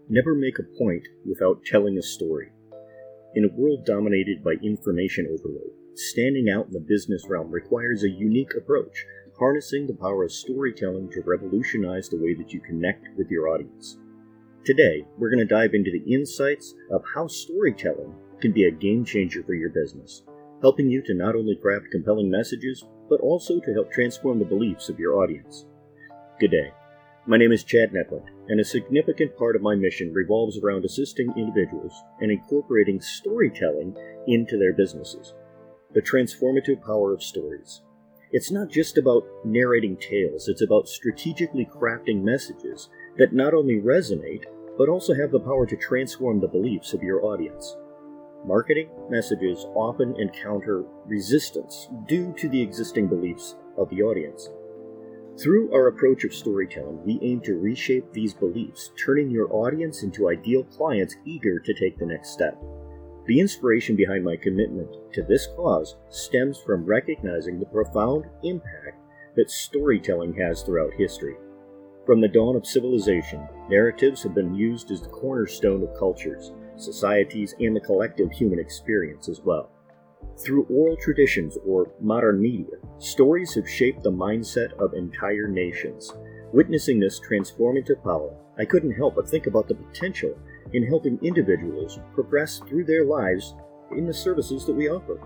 Never make a point without telling a story. In a world dominated by information overload, standing out in the business realm requires a unique approach, harnessing the power of storytelling to revolutionize the way that you connect with your audience. Today, we're going to dive into the insights of how storytelling can be a game changer for your business, helping you to not only craft compelling messages, but also to help transform the beliefs of your audience. Good day. My name is Chad Netland, and a significant part of my mission revolves around assisting individuals and incorporating storytelling into their businesses. The transformative power of stories. It's not just about narrating tales, it's about strategically crafting messages that not only resonate, but also have the power to transform the beliefs of your audience. Marketing messages often encounter resistance due to the existing beliefs of the audience. Through our approach of storytelling, we aim to reshape these beliefs, turning your audience into ideal clients eager to take the next step. The inspiration behind my commitment to this cause stems from recognizing the profound impact that storytelling has throughout history. From the dawn of civilization, narratives have been used as the cornerstone of cultures, societies, and the collective human experience as well. Through oral traditions or modern media, stories have shaped the mindset of entire nations. Witnessing this transformative power, I couldn't help but think about the potential in helping individuals progress through their lives in the services that we offer.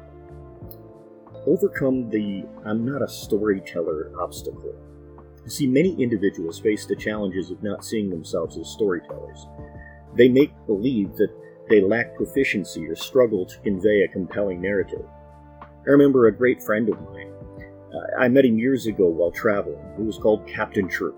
Overcome the "I'm not a storyteller" obstacle. See, many individuals face the challenges of not seeing themselves as storytellers. They make believe that they lack proficiency or struggle to convey a compelling narrative. I remember a great friend of mine. I met him years ago while traveling. He was called Captain Troop.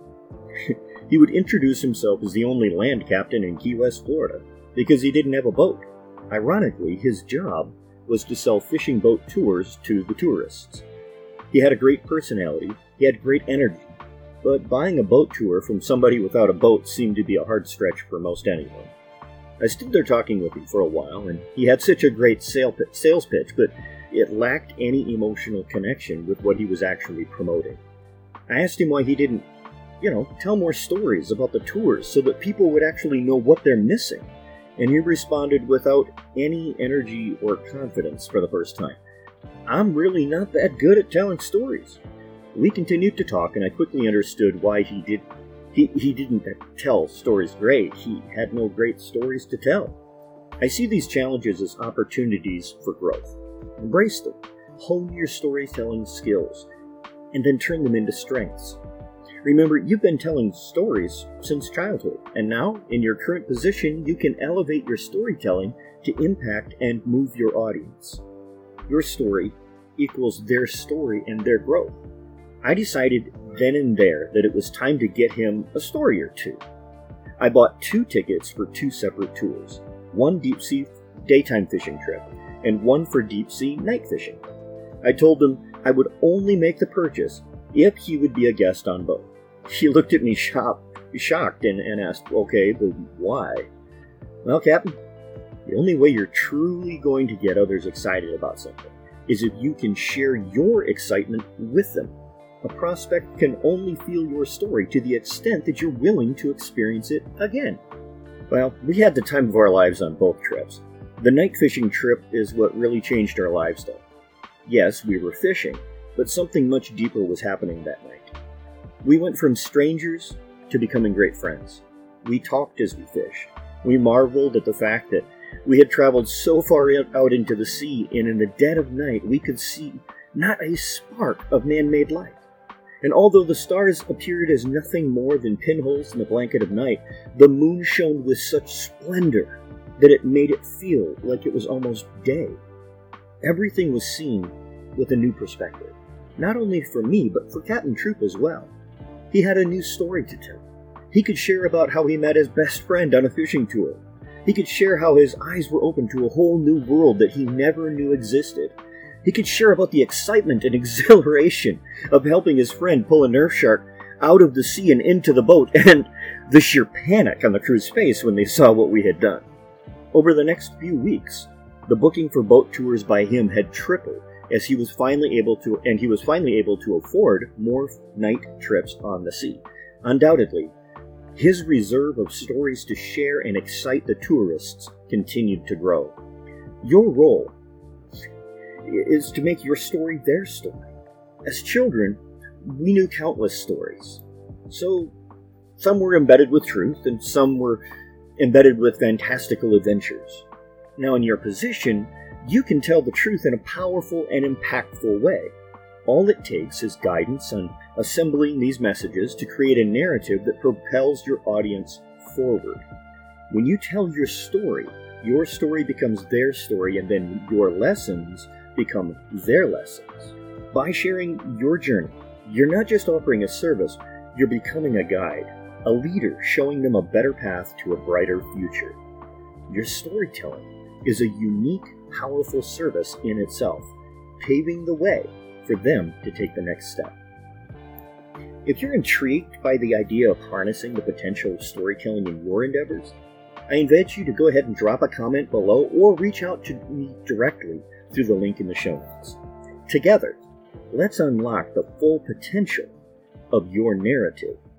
He would introduce himself as the only land captain in Key West, Florida, because he didn't have a boat. Ironically, his job was to sell fishing boat tours to the tourists. He had a great personality, he had great energy, but buying a boat tour from somebody without a boat seemed to be a hard stretch for most anyone. I stood there talking with him for a while, and he had such a great sales pitch, but it lacked any emotional connection with what he was actually promoting. I asked him why he didn't, tell more stories about the tours so that people would actually know what they're missing. And he responded without any energy or confidence for the first time. "I'm really not that good at telling stories." We continued to talk, and I quickly understood why he didn't tell stories great. He had no great stories to tell. I see these challenges as opportunities for growth. Embrace them. Hone your storytelling skills, and then turn them into strengths. Remember, you've been telling stories since childhood, and now, in your current position, you can elevate your storytelling to impact and move your audience. Your story equals their story and their growth. I decided then and there that it was time to get him a story or two. I bought 2 tickets for 2 separate tours, one deep sea daytime fishing trip and one for deep sea night fishing. I told him I would only make the purchase if he would be a guest on both. He looked at me shocked and asked, "Okay, but why?" "Well, Captain, the only way you're truly going to get others excited about something is if you can share your excitement with them. A prospect can only feel your story to the extent that you're willing to experience it again." Well, we had the time of our lives on both trips. The night fishing trip is what really changed our lives, though. Yes, we were fishing, but something much deeper was happening that night. We went from strangers to becoming great friends. We talked as we fished. We marveled at the fact that we had traveled so far out into the sea, and in the dead of night we could see not a spark of man-made life. And although the stars appeared as nothing more than pinholes in the blanket of night, the moon shone with such splendor that it made it feel like it was almost day. Everything was seen with a new perspective, not only for me, but for Captain Troop as well. He had a new story to tell. He could share about how he met his best friend on a fishing tour. He could share how his eyes were open to a whole new world that he never knew existed. He could share about the excitement and exhilaration of helping his friend pull a Nerf shark out of the sea and into the boat, and the sheer panic on the crew's face when they saw what we had done. Over the next few weeks, the booking for boat tours by him had tripled, as he was finally able to afford more night trips on the sea. Undoubtedly, His reserve of stories to share and excite the tourists continued to grow. Your role is to make your story their story. As children, we knew countless stories. So, some were embedded with truth, and some were embedded with fantastical adventures. Now, in your position, you can tell the truth in a powerful and impactful way. All it takes is guidance on assembling these messages to create a narrative that propels your audience forward. When you tell your story becomes their story, and then your lessons become their lessons. By sharing your journey, you're not just offering a service, you're becoming a guide, a leader showing them a better path to a brighter future. Your storytelling is a unique, powerful service in itself, paving the way for them to take the next step. If you're intrigued by the idea of harnessing the potential of storytelling in your endeavors, I invite you to go ahead and drop a comment below or reach out to me directly through the link in the show notes. Together, let's unlock the full potential of your narrative